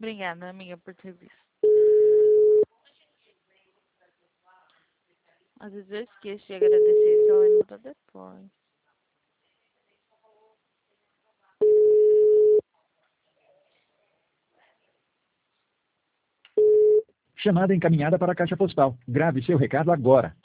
Obrigada, amiga, por ter visto. Às vezes eu esqueço de agradecer, só lembro pra depois. Chamada encaminhada para a caixa postal. Grave seu recado agora.